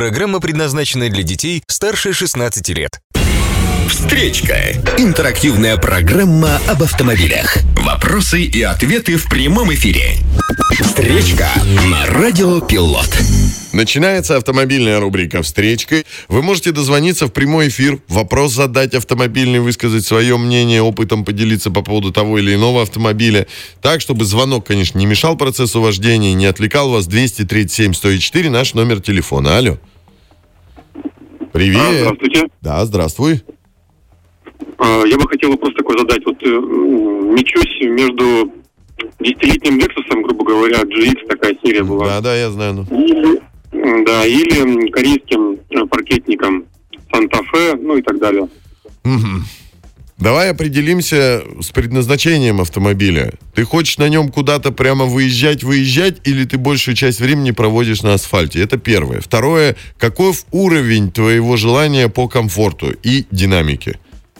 Программа предназначена для детей старше 16 лет. Встречка. Интерактивная программа об автомобилях. Вопросы и ответы в прямом эфире. Встречка на Радио Пилот. Начинается автомобильная рубрика «Встречка». Вы можете дозвониться в прямой эфир, вопрос задать автомобильный, высказать свое мнение, опытом поделиться по поводу того или иного автомобиля. Так, чтобы звонок, конечно, не мешал процессу вождения, не отвлекал вас. 237-104, наш номер телефона. Алло. Привет. Здравствуйте. Да, здравствуй. Я бы хотел вопрос такой задать. Вот мечусь между 10-летним Lexus'ом, грубо говоря, GX такая серия была. Да, я знаю. Или корейским паркетником Santa Fe, ну и так далее. Угу. Давай определимся с предназначением автомобиля. Ты хочешь на нем куда-то прямо выезжать, или ты большую часть времени проводишь на асфальте? Это первое. Второе, каков уровень твоего желания по комфорту и динамике?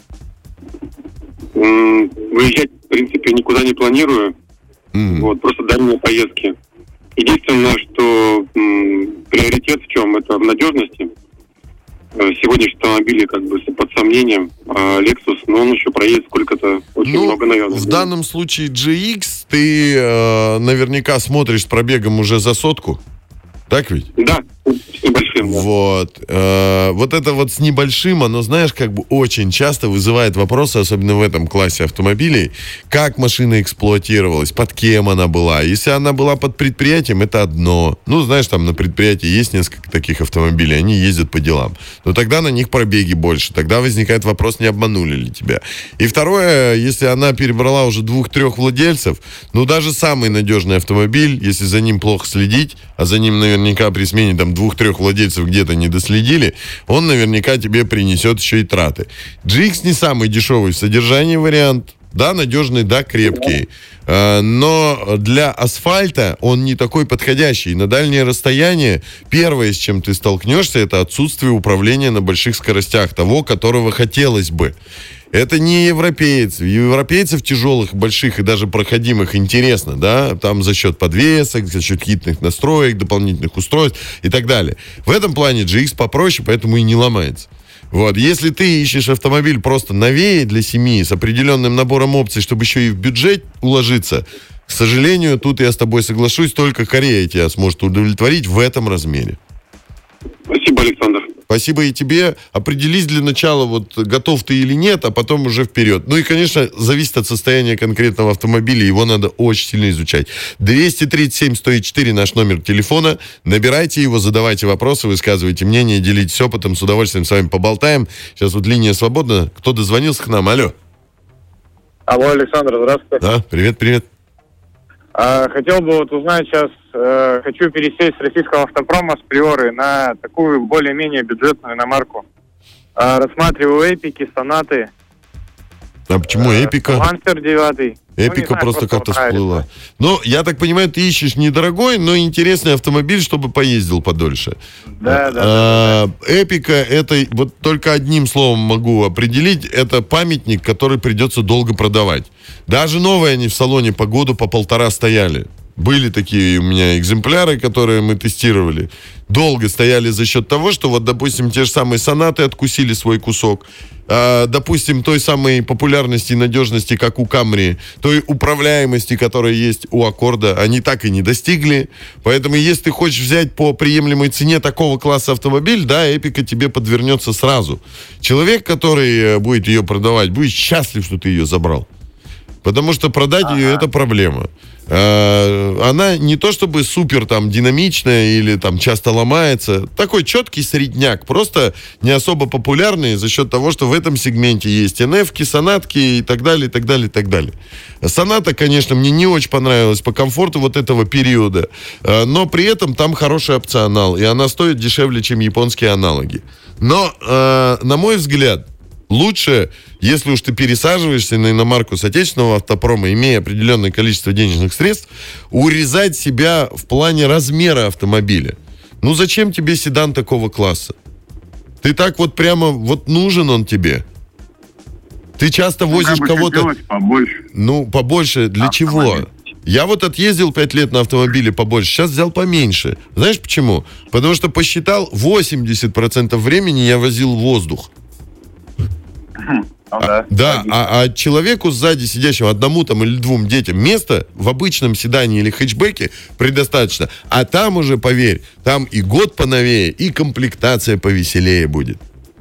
Выезжать, в принципе, никуда не планирую. Вот, просто дальние поездки. Единственное, что приоритет в чем? Это в надежности. Сегодняшние автомобили как бы под сомнением. А Lexus, но он еще проедет сколько-то, очень много, наверное. В данном случае GX ты наверняка смотришь с пробегом уже за 100. Так ведь? Да, с небольшим. Да. Вот. Вот это вот с небольшим, оно, знаешь, как бы очень часто вызывает вопросы, особенно в этом классе автомобилей, как машина эксплуатировалась, под кем она была. Если она была под предприятием, это одно. Ну, знаешь, там на предприятии есть несколько таких автомобилей, они ездят по делам. Но тогда на них пробеги больше. Тогда возникает вопрос, не обманули ли тебя. И второе, если она перебрала уже 2-3 владельцев, ну, даже самый надежный автомобиль, если за ним плохо следить, а за ним, наверняка, при смене там 2-3 владельцев где-то не доследили, он наверняка тебе принесет еще и траты. GX не самый дешевый в содержании вариант. Да, надежный, да, крепкий. Но для асфальта он не такой подходящий. На дальнее расстояние первое, с чем ты столкнешься, это отсутствие управления на больших скоростях, того, которого хотелось бы. Это не европеец. Европейцев тяжелых, больших и даже проходимых интересно, да, там за счет подвесок, за счет хитрых настроек, дополнительных устройств и так далее. В этом плане GX попроще, поэтому и не ломается. Вот, если ты ищешь автомобиль просто новее для семьи, с определенным набором опций, чтобы еще и в бюджет уложиться, к сожалению, тут я с тобой соглашусь, только Корея тебя сможет удовлетворить в этом размере. Спасибо, Александр. Спасибо и тебе. Определись для начала, вот готов ты или нет, а потом уже вперед. Ну и, конечно, зависит от состояния конкретного автомобиля. Его надо очень сильно изучать. 237-104 наш номер телефона. Набирайте его, задавайте вопросы, высказывайте мнение, делитесь опытом. С удовольствием с вами поболтаем. Сейчас вот линия свободна. Кто дозвонился к нам? Алло. Алло, Александр, здравствуйте. Да, привет. Хотел бы вот узнать сейчас, хочу пересесть с российского автопрома, с Приоры, на такую более-менее бюджетную иномарку. Рассматриваю эпики, сонаты. А почему эпика? Лансер 9. Эпика просто как-то всплыла. Ну, я так понимаю, ты ищешь недорогой, но интересный автомобиль, чтобы поездил подольше. Да. Эпика, это вот только одним словом могу определить, это памятник, который придется долго продавать. Даже новые они в салоне по году, по 1,5 стояли. Были такие у меня экземпляры, которые мы тестировали. Долго стояли за счет того, что вот, допустим, те же самые сонаты откусили свой кусок. Допустим, той самой популярности и надежности, как у Камри, той управляемости, которая есть у Аккорда, они так и не достигли. Поэтому, если ты хочешь взять по приемлемой цене такого класса автомобиль, да, Эпика тебе подвернется сразу. Человек, который будет ее продавать, будет счастлив, что ты ее забрал. Потому что продать ее — это проблема. Она не то чтобы супер там динамичная или там часто ломается. Такой четкий средняк, просто не особо популярный за счет того, что в этом сегменте есть НФ-ки, сонатки и так далее, и так далее, и так далее. Соната, конечно, мне не очень понравилась по комфорту вот этого периода, но при этом там хороший опционал, и она стоит дешевле, чем японские аналоги. Но, на мой взгляд, лучше, если уж ты пересаживаешься на иномарку с отечественного автопрома, имея определенное количество денежных средств, урезать себя в плане размера автомобиля. Ну, зачем тебе седан такого класса? Ты так вот прямо, вот нужен он тебе? Ты часто возишь кого-то... побольше. Ну, побольше для чего? Я вот отъездил 5 лет на автомобиле побольше, сейчас взял поменьше. Знаешь почему? Потому что посчитал, 80% времени я возил воздух. А человеку сзади сидящему, одному там или двум детям, места в обычном седане или хэтчбеке предостаточно. А там уже, поверь, там и год поновее, и комплектация повеселее будет.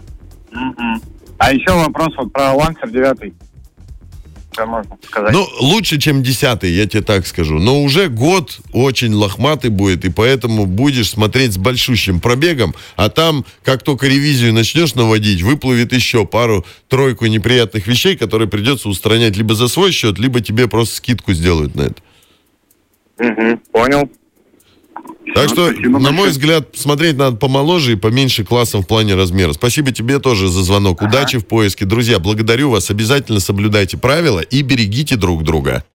А еще вопрос вот про Lancer 9. Что можно сказать? Ну, лучше, чем 10-й, я тебе так скажу. Но уже год очень лохматый будет, и поэтому будешь смотреть с большущим пробегом, а там, как только ревизию начнешь наводить, выплывет еще пару-тройку неприятных вещей, которые придется устранять либо за свой счет, либо тебе просто скидку сделают на это. Понял. Так что, на мой взгляд, смотреть надо помоложе и поменьше классом в плане размера. Спасибо тебе тоже за звонок. Удачи в поиске. Друзья, благодарю вас. Обязательно соблюдайте правила и берегите друг друга.